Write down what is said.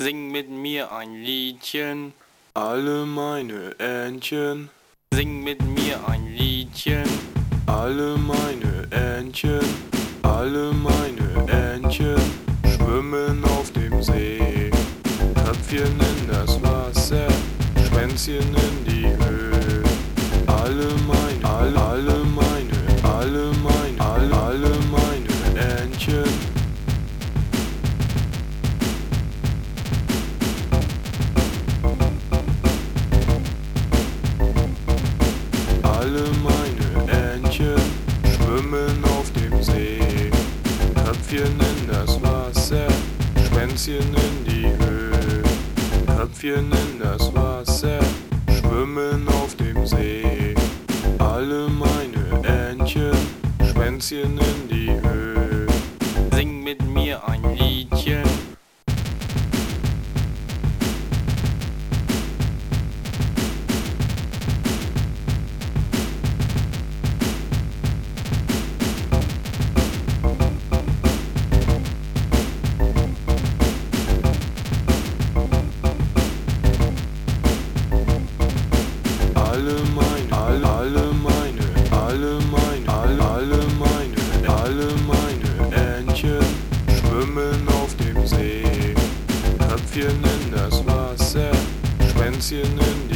Sing mit mir ein Liedchen, alle meine Entchen, sing mit mir ein Liedchen, alle meine Entchen, alle meine Entchen schwimmen auf dem See. Köpfchen in das Wasser, Schwänzchen in die Höhe. Alle meine Entchen. Alle meine Entchen schwimmen auf dem See. Köpfchen in das Wasser, Schwänzchen in die Höhe. Köpfchen in das Wasser, schwimmen auf dem See. Alle meine Entchen, Schwänzchen in die Höhe. sing mit mir ein Liedchen, Alle meine Entchen schwimmen auf dem See. Köpfchen in das Wasser, Schwänzchen in